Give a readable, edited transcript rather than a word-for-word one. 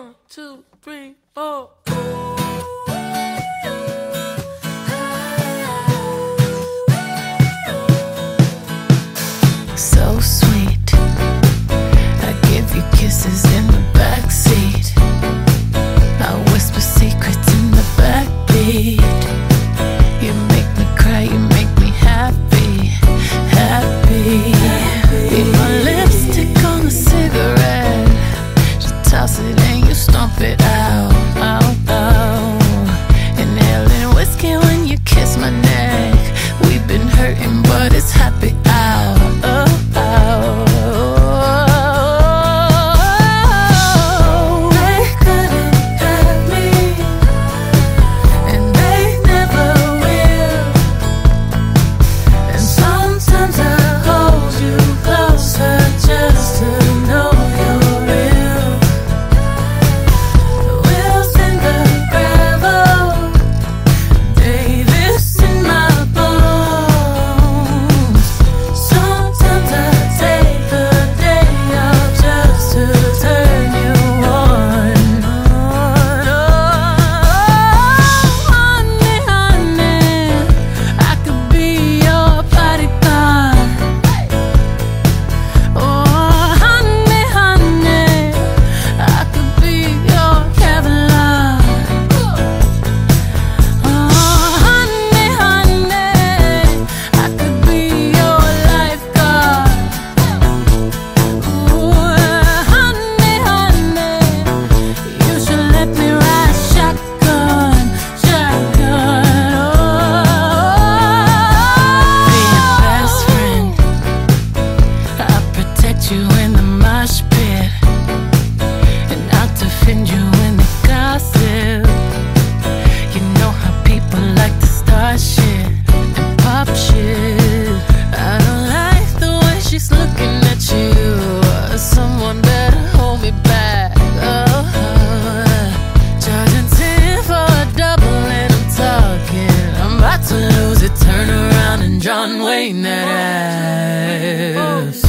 1, 2, 3, 4. So sweet, I give you kisses in the backseat. I whisper secrets in the backbeat. You make me cry, you make me happy, happy. Be my lipstick on a cigarette. Just toss it and you stomp it out, out, out. Inhaling whiskey when you kiss my neck. We've been hurting, but it's happy hour. You in the mosh pit, and I'll defend you in the gossip. You know how people like to start shit and pop shit. I don't like the way she's looking at you. Someone better hold me back. Charging 10 for a double and I'm talking. I'm about to lose it, turn around and John Wayne that ass.